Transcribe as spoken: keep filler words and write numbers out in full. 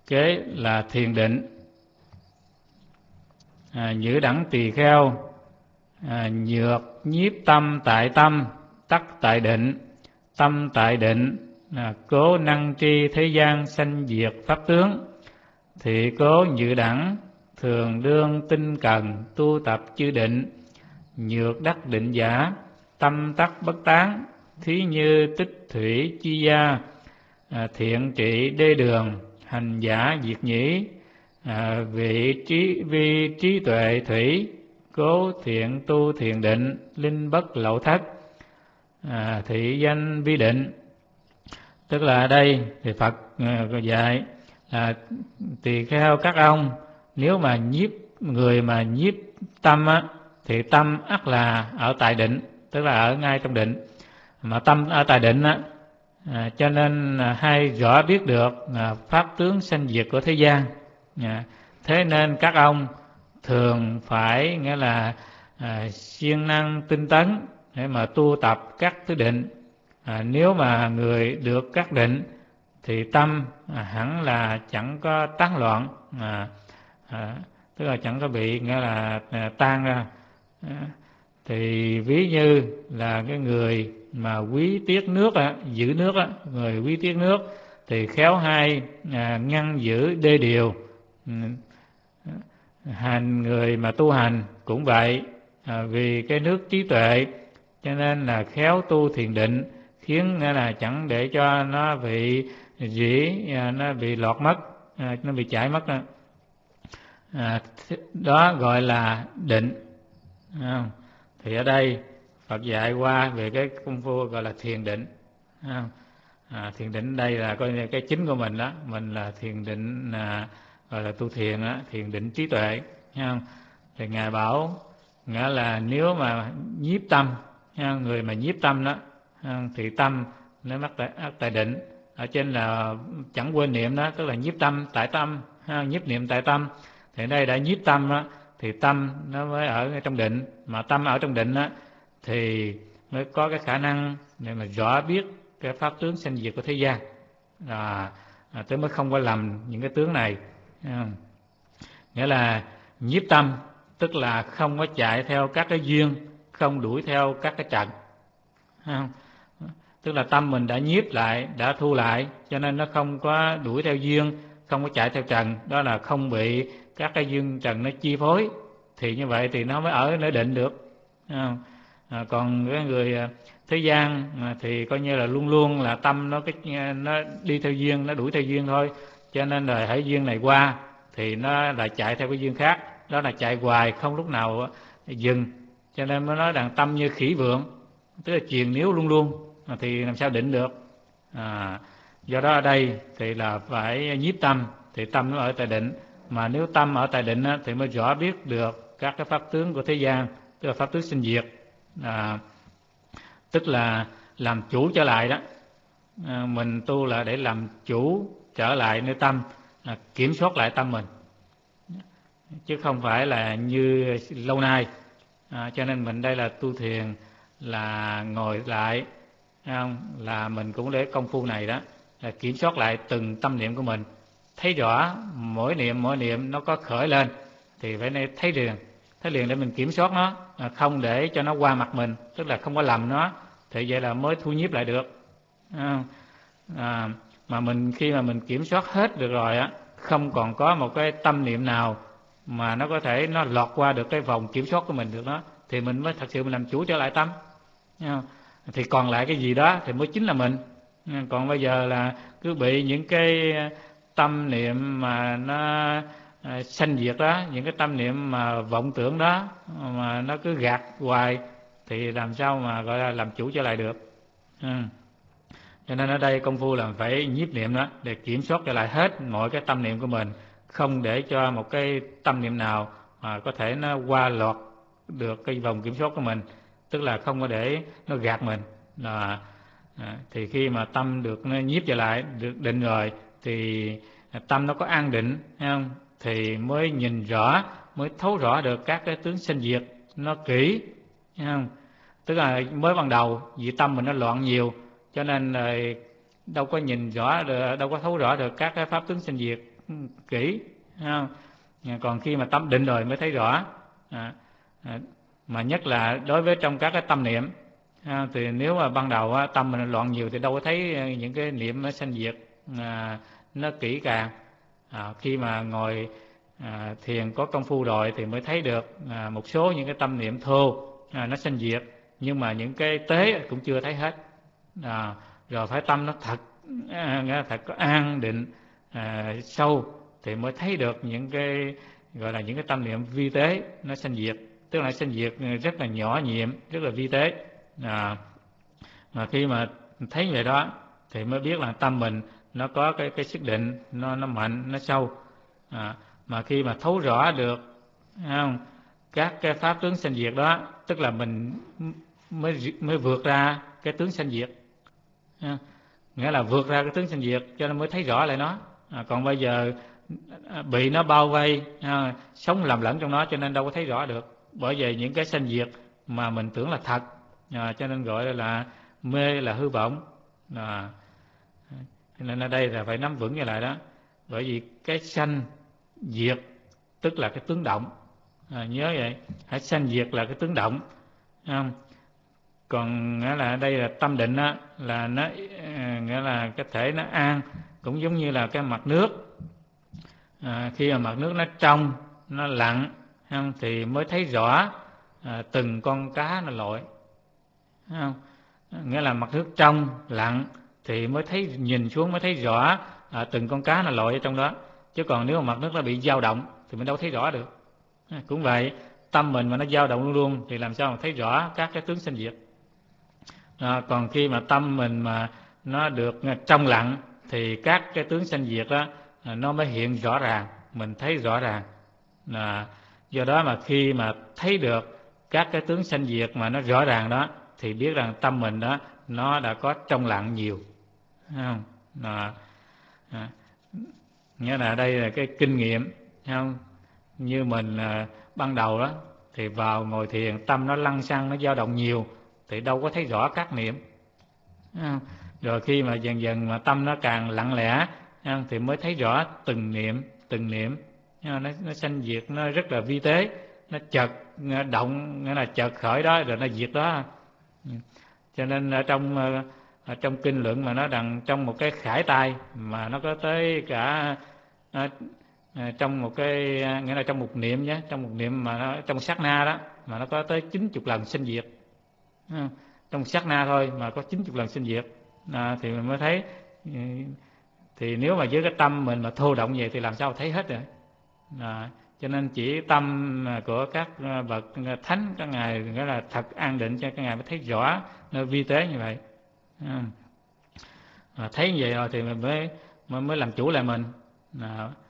Kế là thiền định. À, nhữ đẳng tỳ kheo, à, nhược nhiếp tâm tại tâm, tắc tại định. Tâm tại định, à, cố năng tri thế gian sanh diệt pháp tướng. Thị cố nhữ đẳng, thường đương tinh cần tu tập chư định. Nhược đắc định giả, tâm tắc bất tán. Thí như tích thủy chi gia, à, thiện trị đê đường. Hành giả diệt nhĩ, à, vị trí vi trí tuệ thủy. Cố thiện tu thiền định, linh bất lậu thất. À, thị danh vi định. Tức là ở đây thì Phật à, dạy là tỳ kheo các ông, nếu mà nhiếp người mà nhiếp tâm á, thì tâm ắt là ở tại định, tức là ở ngay trong định. Mà tâm ở tại định á, à, cho nên à, hay rõ biết được à, pháp tướng sanh diệt của thế gian. À, thế nên các ông thường phải nghĩa là à, siêng năng tinh tấn để mà tu tập các thứ định. À, nếu mà người được các định thì tâm à, hẳn là chẳng có tán loạn, à, à, tức là chẳng có bị nghĩa là à, tan ra. À, thì ví như là cái người mà quý tiếc nước á, giữ nước á, người quý tiếc nước thì khéo hay à, ngăn giữ đê điều. Hành người mà tu hành cũng vậy, à, vì cái nước trí tuệ cho nên là khéo tu thiền định, khiến là chẳng để cho nó bị dĩ, nó bị lọt mất, à, nó bị chảy mất đó. À, đó gọi là định. À, thì ở đây Phật dạy qua về cái công phu gọi là thiền định. À, à, thiền định đây là coi cái chính của mình đó, mình là thiền định là gọi là tu thiền đó, thiền định trí tuệ. Thấy thì ngài bảo nghĩa là nếu mà nhiếp tâm, người mà nhiếp tâm đó thì tâm nó mắc tại, tại định. Ở trên là chẳng quên niệm đó, tức là nhiếp tâm tại tâm, nhiếp niệm tại tâm. Thì đây đã nhiếp tâm đó, thì tâm nó mới ở trong định. Mà tâm ở trong định đó, thì mới có cái khả năng để mà rõ biết cái pháp tướng sanh diệt của thế gian. À, à, tới mới không có lầm những cái tướng này. À, nghĩa là nhiếp tâm tức là không có chạy theo các cái duyên, không đuổi theo các cái trần. À, tức là tâm mình đã nhiếp lại, đã thu lại, cho nên nó không có đuổi theo duyên, không có chạy theo trần. Đó là không bị các cái duyên trần nó chi phối. Thì như vậy thì nó mới ở nơi định được. À, à, còn cái người thế gian thì coi như là luôn luôn là tâm nó cái nó đi theo duyên, nó đuổi theo duyên thôi. Cho nên là hãy duyên này qua thì nó lại chạy theo cái duyên khác, đó là chạy hoài không lúc nào dừng. Cho nên mới nói rằng tâm như khỉ vượng, tức là triền níu luôn luôn, thì làm sao định được. À, do đó ở đây thì là phải nhiếp tâm, thì tâm nó ở tại định. Mà nếu tâm ở tại định thì mới rõ biết được các cái pháp tướng của thế gian, tức là pháp tướng sinh diệt. À, tức là làm chủ trở lại đó. À, mình tu là để làm chủ trở lại nơi tâm, à, kiểm soát lại tâm mình, chứ không phải là như lâu nay. À, cho nên mình đây là tu thiền là ngồi lại, không? Là mình cũng để công phu này đó, là kiểm soát lại từng tâm niệm của mình, thấy rõ mỗi niệm mỗi niệm nó có khởi lên thì phải nên thấy liền, thấy liền để mình kiểm soát nó, à, không để cho nó qua mặt mình, tức là không có lầm nó, thì vậy là mới thu nhiếp lại được. À, à, mà mình khi mà mình kiểm soát hết được rồi á, không còn có một cái tâm niệm nào mà nó có thể nó lọt qua được cái vòng kiểm soát của mình được đó, thì mình mới thật sự mình làm chủ trở lại tâm. Thì còn lại cái gì đó thì mới chính là mình. Còn bây giờ là cứ bị những cái tâm niệm mà nó sanh diệt đó, những cái tâm niệm mà vọng tưởng đó mà nó cứ gạt hoài thì làm sao mà gọi là làm chủ trở lại được. Ừ. Cho nên ở đây công phu là phải nhiếp niệm đó, để kiểm soát trở lại hết mọi cái tâm niệm của mình, không để cho một cái tâm niệm nào mà có thể nó qua lọt được cái vòng kiểm soát của mình, tức là không có để nó gạt mình. Là à, thì khi mà tâm được nó nhiếp trở lại, được định rồi, thì tâm nó có an định, thấy không? Thì mới nhìn rõ, mới thấu rõ được các cái tướng sinh diệt nó kỹ, thấy không? Tức là mới ban đầu vì tâm mình nó loạn nhiều, cho nên là đâu có nhìn rõ được, đâu có thấu rõ được các cái pháp tướng sinh diệt. kỹ, không? Còn khi mà tâm định rồi mới thấy rõ. À, à, mà nhất là đối với trong các cái tâm niệm, à, thì nếu mà ban đầu á, tâm mình loạn nhiều thì đâu có thấy những cái niệm nó sanh diệt à, nó kỹ càng. À, khi mà ngồi à, thiền có công phu rồi thì mới thấy được à, một số những cái tâm niệm thô à, nó sanh diệt, nhưng mà những cái tế cũng chưa thấy hết. À, rồi phải tâm nó thật à, thật có an định à, sâu thì mới thấy được những cái gọi là những cái tâm niệm vi tế nó sanh diệt, tức là sanh diệt rất là nhỏ nhiệm, rất là vi tế. À, mà khi mà thấy vậy đó thì mới biết là tâm mình nó có cái cái sức định, nó nó mạnh, nó sâu. À, mà khi mà thấu rõ được không, các cái pháp tướng sanh diệt đó, tức là mình mới mới vượt ra cái tướng sanh diệt. À, nghĩa là vượt ra cái tướng sanh diệt cho nên mới thấy rõ lại nó. À, còn bây giờ bị nó bao vây, à, sống lầm lẫn trong nó cho nên đâu có thấy rõ được. Bởi vì những cái sanh diệt mà mình tưởng là thật, à, cho nên gọi là mê, là hư vọng. À, cho nên ở đây là phải nắm vững như lại đó. Bởi vì cái sanh diệt tức là cái tướng động. À, nhớ vậy, hãy sanh diệt là cái tướng động. À, còn nghĩa là ở đây là tâm định á, là nó nghĩa là cái thể nó an, cũng giống như là cái mặt nước. À, khi mà mặt nước nó trong, nó lặng không, thì mới thấy rõ à, từng con cá nó lội, không? Nghĩa là mặt nước trong lặng thì mới thấy, nhìn xuống mới thấy rõ à, từng con cá nó lội ở trong đó. Chứ còn nếu mà mặt nước nó bị dao động thì mình đâu thấy rõ được. À, cũng vậy, tâm mình mà nó dao động luôn luôn thì làm sao mà thấy rõ các cái tướng sanh diệt. À, còn khi mà tâm mình mà nó được trong lặng thì các cái tướng sanh diệt đó nó mới hiện rõ ràng, mình thấy rõ ràng. À, do đó mà khi mà thấy được các cái tướng sanh diệt mà nó rõ ràng đó thì biết rằng tâm mình đó nó đã có trong lặng nhiều, không? À, à, nghĩa là đây là cái kinh nghiệm, không? Như mình à, ban đầu đó thì vào ngồi thiền tâm nó lăng xăng, nó dao động nhiều thì đâu có thấy rõ các niệm. Rồi khi mà dần dần mà tâm nó càng lặng lẽ thì mới thấy rõ từng niệm, từng niệm nó, nó sanh diệt, nó rất là vi tế, nó chợt động, nghĩa là chợt khởi đó rồi nó diệt đó. Cho nên ở trong ở trong kinh luận mà nó đằng trong một cái khải tai mà nó có tới cả à, à, trong một cái, nghĩa là trong một niệm nhé, trong một niệm mà nó, trong sát na đó mà nó có tới chín chục lần sanh diệt. Trong một sát na thôi mà có chín chục lần sanh diệt. À, thì mình mới thấy. Thì nếu mà với cái tâm mình mà thô động vậy thì làm sao thấy hết rồi. À, cho nên chỉ tâm của các bậc thánh, các ngài nghĩa là thật an định cho các ngài mới thấy rõ nơi vi tế như vậy. À, thấy như vậy rồi thì mình mới mới, mới làm chủ lại mình. À,